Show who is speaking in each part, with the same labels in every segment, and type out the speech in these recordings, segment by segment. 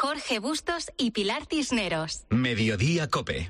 Speaker 1: Jorge Bustos y Pilar Cisneros.
Speaker 2: Mediodía COPE.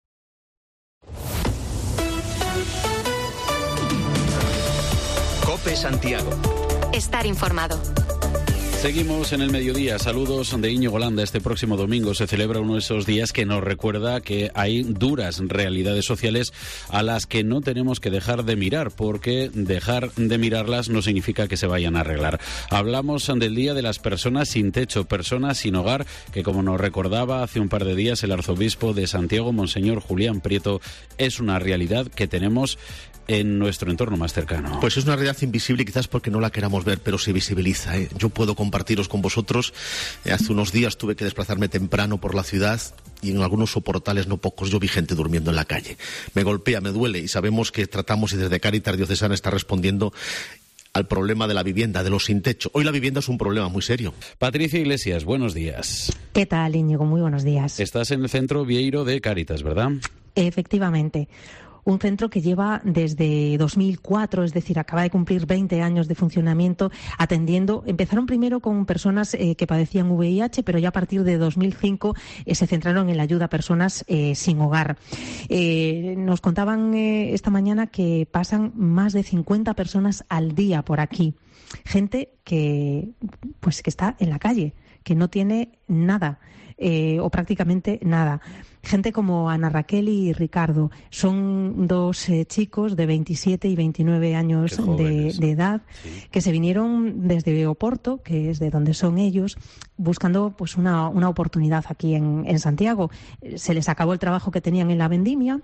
Speaker 2: COPE Santiago.
Speaker 1: Estar informado.
Speaker 3: Seguimos en el mediodía. Saludos de Íñigo Landa. Este próximo domingo se celebra uno de esos días que nos recuerda que hay duras realidades sociales a las que no tenemos que dejar de mirar, porque dejar de mirarlas no significa que se vayan a arreglar. Hablamos del Día de las Personas sin Techo, Personas sin Hogar, que como nos recordaba hace un par de días el arzobispo de Santiago, Monseñor Julián Prieto, es una realidad que tenemos en nuestro entorno más cercano.
Speaker 4: Pues es una realidad invisible, quizás porque no la queramos ver, pero se visibiliza, ¿eh? Yo puedo compartiros con vosotros, hace unos días tuve que desplazarme temprano por la ciudad y en algunos soportales, no pocos, yo vi gente durmiendo en la calle. Me golpea, me duele, y sabemos que tratamos, y desde Cáritas Diocesana está respondiendo al problema de la vivienda, de los sin techo. Hoy la vivienda es un problema muy serio.
Speaker 3: Patricia Iglesias, buenos días.
Speaker 5: ¿Qué tal, Íñigo? Muy buenos días.
Speaker 3: Estás en el centro Vieiro de Cáritas, ¿verdad?
Speaker 5: Efectivamente. Un centro que lleva desde 2004, es decir, acaba de cumplir 20 años de funcionamiento, atendiendo. Empezaron primero con personas que padecían VIH, pero ya a partir de 2005 se centraron en la ayuda a personas sin hogar. Nos contaban esta mañana que pasan más de 50 personas al día por aquí. Gente que está en la calle, que no tiene nada. O prácticamente nada. Gente como Ana Raquel y Ricardo son dos chicos de 27 y 29 años de edad, sí, que se vinieron desde Oporto, que es de donde son ellos, buscando pues una oportunidad aquí en Santiago. Se les acabó el trabajo que tenían en la vendimia.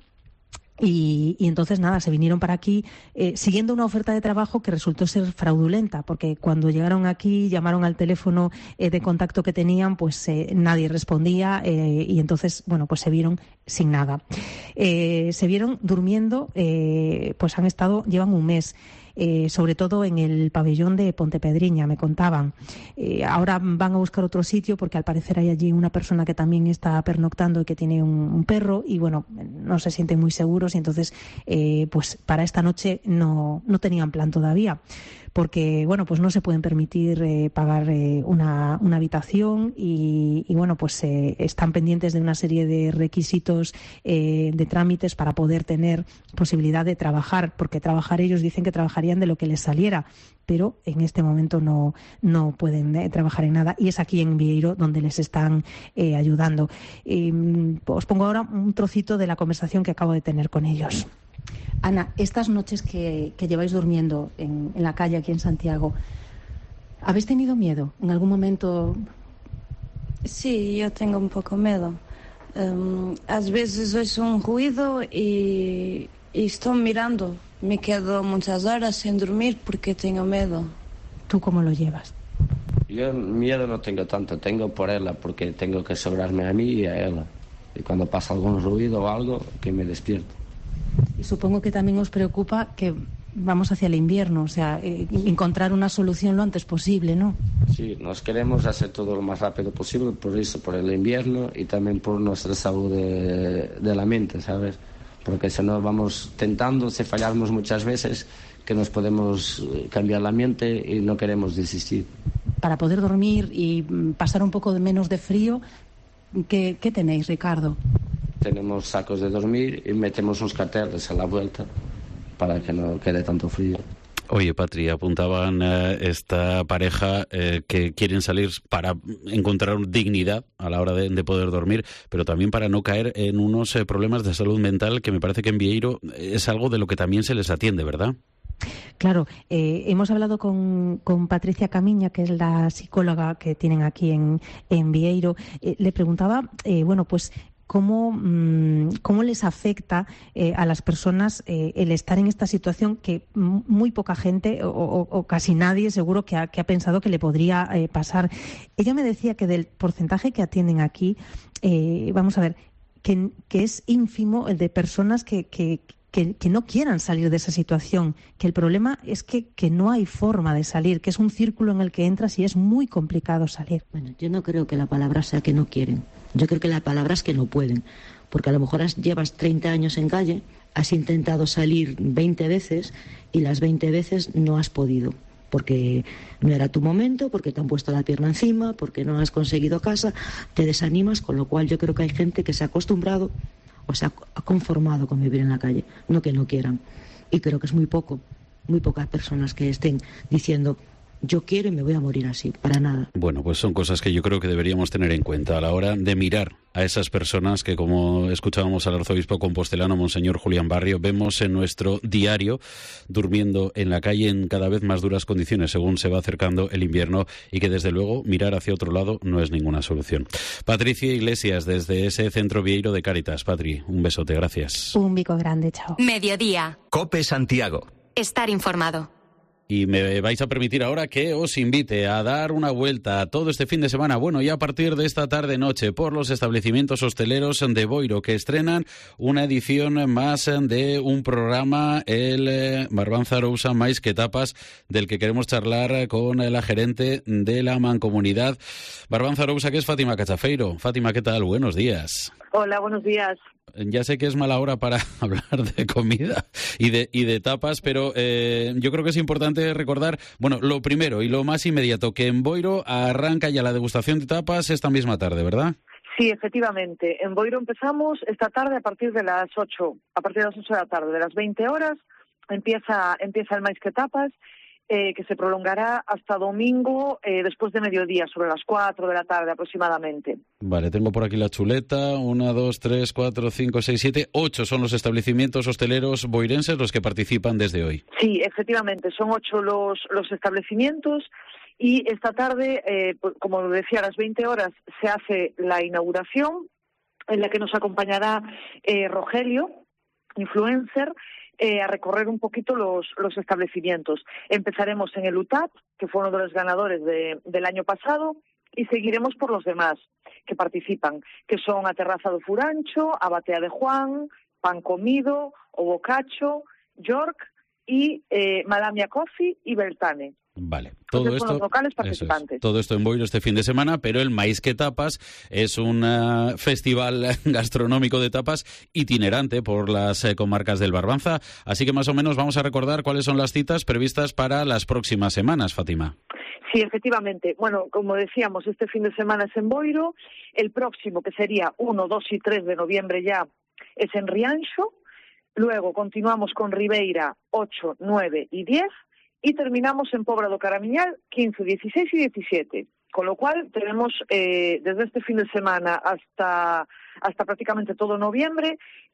Speaker 5: Y entonces, nada, se vinieron para aquí siguiendo una oferta de trabajo que resultó ser fraudulenta, porque cuando llegaron aquí, llamaron al teléfono de contacto que tenían, pues nadie respondía y entonces, bueno, pues se vieron sin nada. Se vieron durmiendo, pues llevan un mes. Sobre todo en el pabellón de Pontepedriña, me contaban. Ahora van a buscar otro sitio porque al parecer hay allí una persona que también está pernoctando y que tiene un perro y bueno, no se sienten muy seguros y entonces pues para esta noche no tenían plan todavía. Porque, bueno, pues no se pueden permitir pagar una habitación y bueno, pues están pendientes de una serie de requisitos, de trámites para poder tener posibilidad de trabajar, porque trabajar ellos dicen que trabajarían de lo que les saliera, pero en este momento no pueden trabajar en nada y es aquí en Vieiro donde les están ayudando. Os pongo ahora un trocito de la conversación que acabo de tener con ellos. Ana, estas noches que lleváis durmiendo en la calle aquí en Santiago, ¿habéis tenido miedo en algún momento?
Speaker 6: Sí, yo tengo un poco miedo. Às vezes oigo un ruido y estoy mirando. Me quedo muchas horas sin dormir porque tengo miedo.
Speaker 5: ¿Tú cómo lo llevas?
Speaker 7: Yo miedo no tengo tanto, tengo por ella porque tengo que sobrarme a mí y a ella. Y cuando pasa algún ruido o algo, que me despierto.
Speaker 5: Y supongo que también os preocupa que vamos hacia el invierno, o sea, encontrar una solución lo antes posible, ¿no?
Speaker 7: Sí, nos queremos hacer todo lo más rápido posible, por eso, por el invierno y también por nuestra salud de la mente, ¿sabes? Porque si no vamos tentando, si fallamos muchas veces, que nos podemos cambiar la mente y no queremos desistir.
Speaker 5: Para poder dormir y pasar un poco menos de frío, ¿qué tenéis, Ricardo?
Speaker 7: Tenemos sacos de dormir y metemos unos carteles a la vuelta para que no quede tanto frío.
Speaker 3: Oye, Patri, apuntaban esta pareja que quieren salir para encontrar dignidad a la hora de poder dormir, pero también para no caer en unos problemas de salud mental que me parece que en Vieiro es algo de lo que también se les atiende, ¿verdad?
Speaker 5: Claro, hemos hablado con Patricia Camiña, que es la psicóloga que tienen aquí en Vieiro. Le preguntaba, bueno, pues ¿cómo les afecta a las personas el estar en esta situación que muy poca gente o casi nadie seguro que ha pensado que le podría pasar? Ella me decía que del porcentaje que atienden aquí, vamos a ver, que es ínfimo el de personas que no quieran salir de esa situación, que el problema es que no hay forma de salir, que es un círculo en el que entras y es muy complicado salir.
Speaker 8: Bueno, yo no creo que la palabra sea que no quieren, yo creo que la palabra es que no pueden, porque a lo mejor llevas 30 años en calle, has intentado salir 20 veces y las 20 veces no has podido. porque no era tu momento, porque te han puesto la pierna encima, porque no has conseguido casa, te desanimas, con lo cual yo creo que hay gente que se ha acostumbrado o se ha conformado con vivir en la calle, no que no quieran. Y creo que es muy pocas personas que estén diciendo yo quiero y me voy a morir así, para nada.
Speaker 3: Bueno, pues son cosas que yo creo que deberíamos tener en cuenta a la hora de mirar a esas personas que, como escuchábamos al arzobispo compostelano, Monseñor Julián Barrio, vemos en nuestro diario durmiendo en la calle en cada vez más duras condiciones según se va acercando el invierno, y que desde luego mirar hacia otro lado no es ninguna solución. Patricia Iglesias, desde ese Centro Vieiro de Cáritas. Patri, un besote, gracias.
Speaker 5: Un bico grande, chao.
Speaker 1: Mediodía.
Speaker 2: COPE Santiago.
Speaker 1: Estar informado.
Speaker 3: Y me vais a permitir ahora que os invite a dar una vuelta todo este fin de semana, bueno, ya a partir de esta tarde-noche, por los establecimientos hosteleros de Boiro, que estrenan una edición más de un programa, el Barbanza Arousa Máis que Tapas, del que queremos charlar con la gerente de la Mancomunidad Barbanza Arousa, que es Fátima Cachafeiro. Fátima, ¿qué tal? Buenos días.
Speaker 9: Hola, buenos días.
Speaker 3: Ya sé que es mala hora para hablar de comida y de tapas, pero yo creo que es importante recordar, bueno, lo primero y lo más inmediato, que en Boiro arranca ya la degustación de tapas esta misma tarde, ¿verdad?
Speaker 9: Sí, efectivamente. En Boiro empezamos esta tarde a partir de las 8 de la tarde, de las 20 horas, empieza el Máis que Tapas, que se prolongará hasta domingo después de mediodía, sobre las 4 de la tarde aproximadamente. Vale, tengo por aquí la chuleta. 1, 2, 3, 4, 5, 6, 7, 8 son los establecimientos hosteleros boirenses los que participan desde hoy. Sí, efectivamente, son 8 los establecimientos. Y esta tarde, como decía, a las 20 horas se hace la inauguración, en la que nos acompañará Rogelio, influencer, a recorrer un poquito los establecimientos. Empezaremos en el UTAP, que fue uno de los ganadores del año pasado, y seguiremos por los demás que participan, que son a Terraza do Furancho, a Batea de Juan, Pan Comido, O Bocacho, York y Malamia Coffee y Beltane. Vale, todo esto, los locales participantes. Todo esto en Boiro este fin de semana, pero el Máis que Tapas es un festival gastronómico de tapas itinerante por las comarcas del Barbanza, así que más o menos vamos a recordar cuáles son las citas previstas para las próximas semanas, Fátima. Sí, efectivamente. Bueno, como decíamos, este fin de semana es en Boiro, el próximo, que sería 1, 2 y 3 de noviembre ya, es en Rianxo, luego continuamos con Ribeira 8, 9 y 10, y terminamos en Pobra do Caramiñal 15, 16 y 17. Con lo cual tenemos desde este fin de semana hasta prácticamente todo noviembre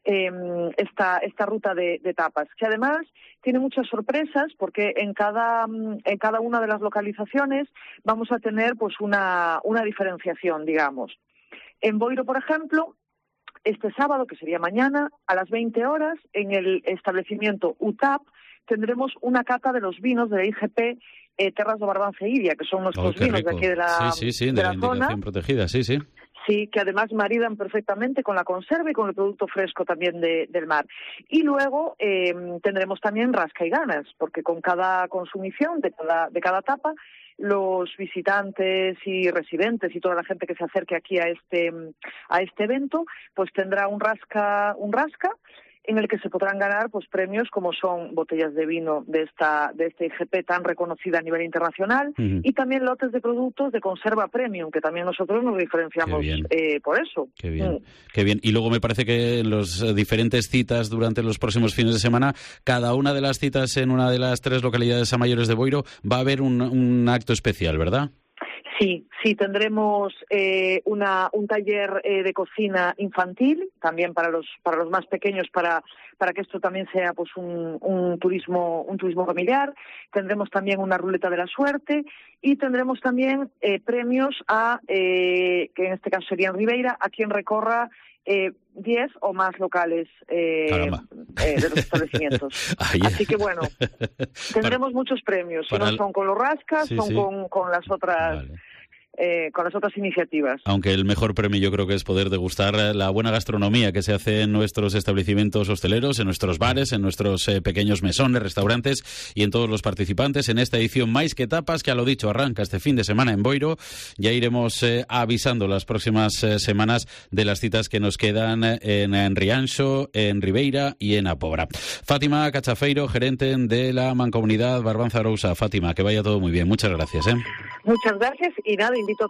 Speaker 9: esta ruta de tapas, que además tiene muchas sorpresas porque en cada una de las localizaciones vamos a tener pues una diferenciación, digamos. En Boiro, por ejemplo, este sábado, que sería mañana, a las 20 horas, en el establecimiento UTAP, tendremos una cata de los vinos de la IGP Terras do Barbanza e Iria, que son nuestros vinos de aquí de la
Speaker 3: de la
Speaker 9: zona.
Speaker 3: Protegida, sí.
Speaker 9: Sí, que además maridan perfectamente con la conserva y con el producto fresco también del mar. Y luego tendremos también rasca y ganas, porque con cada consumición de cada tapa, los visitantes y residentes y toda la gente que se acerque aquí a este evento, pues tendrá un rasca en el que se podrán ganar pues premios como son botellas de vino de este IGP tan reconocida a nivel internacional, y también lotes de productos de conserva premium, que también nosotros nos diferenciamos por eso. Qué bien, qué bien. Y luego me parece que en las diferentes citas durante los próximos fines de semana, cada una de las citas en una de las 3 localidades a mayores de Boiro va a haber un acto especial, ¿verdad? Sí, tendremos un taller de cocina infantil, también para los más pequeños, para que esto también sea pues un turismo familiar. Tendremos también una ruleta de la suerte y tendremos también premios que en este caso sería en Ribeira, a quien recorra 10 o más locales de los establecimientos. Así que bueno, tendremos muchos premios. Si no son con los rascas, son con las otras con las otras iniciativas.
Speaker 3: Aunque el mejor premio yo creo que es poder degustar la buena gastronomía que se hace en nuestros establecimientos hosteleros, en nuestros bares, en nuestros pequeños mesones, restaurantes y en todos los participantes en esta edición Máis que Tapas, que a lo dicho arranca este fin de semana en Boiro. Ya iremos avisando las próximas semanas de las citas que nos quedan en Rianxo, en Ribeira y en A Pobra. Fátima Cachafeiro, gerente de la Mancomunidad Barbanza Arousa. Fátima, que vaya todo muy bien. Muchas gracias.
Speaker 9: Muchas gracias y nada, invito